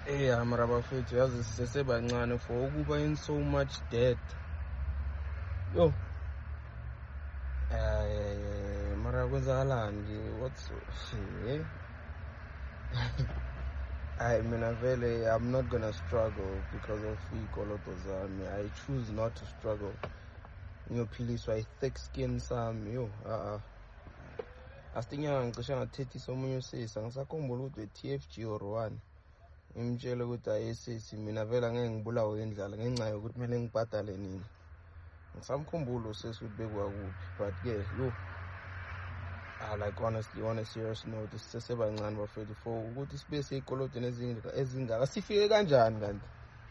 Mara bafethu yazi sisesebancane for ukuba in so much debt. Yo. Mara kwenzakalani? What's mina vele I'm not gonna struggle because of iy'koloto zami. I choose not to struggle. Ngiyophiliswa i-thick skin sami. Yo, asinyanga ngicishe ngathethisa omunye usisi, angisakhumbula ukuthi we-TFG or one. Ngimtshele ukuthi ayesisi mina vele angeke ngibulawe indlala ngenxa yokuthi kumele ngibhadale nini. Ngisamkhumbula usisi ukuthi bekwakubi, but-ke yo, like honestly, on a serious note, sisesebancane bafethu for ukuthi sibe sey'kolotweni ezingaka. Sifike kanjani kanti?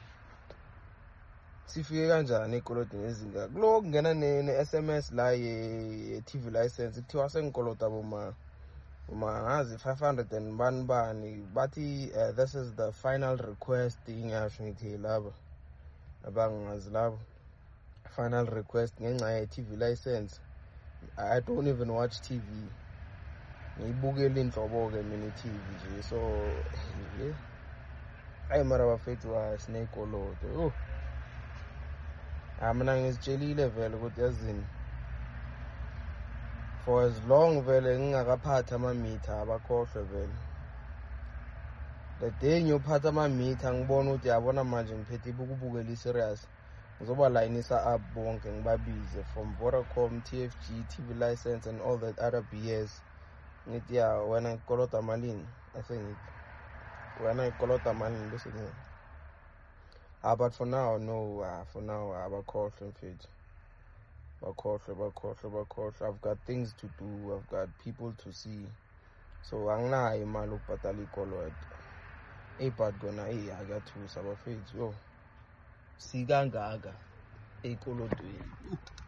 Sifike kanjani ey'kolotweni ezingaka? Kulo kungena ne-SMS la ye-TV license kuthiwa sengikolota ngazi 500 and bani bathi this is the final request. Ingasho ngithi laba abangazi labo final request ngenxa ye-TV license. I don't even watch TV. Ngiyibukela inhlobo-ke mina i-TV nje. So hayi mara bafethu siney'koloto. Mina ngizitshelile vele ukuthi yazini, for as long vele ngingakaphathi amamitha abakhohlwe vele. The day ngiyophatha amamitha ngibona ukuthi yabona manje ngiphethe ukubukela i-serious, ngizoba layinisa up bonke ngibabize from Vodacom, TFG, TV license and all that other BS. Ngithi wena ngikolota malini? Ase ngithi wena ngikolota malini bese ngithi but for now no, for now abakhohlwe mfethu. Bakhohlwe. I've got things to do, I've got people to see. So anginayo imali ukubhadala ikoloto. But kona akuyathusa bafethu. Yo, sikangaka ey'kolotweni.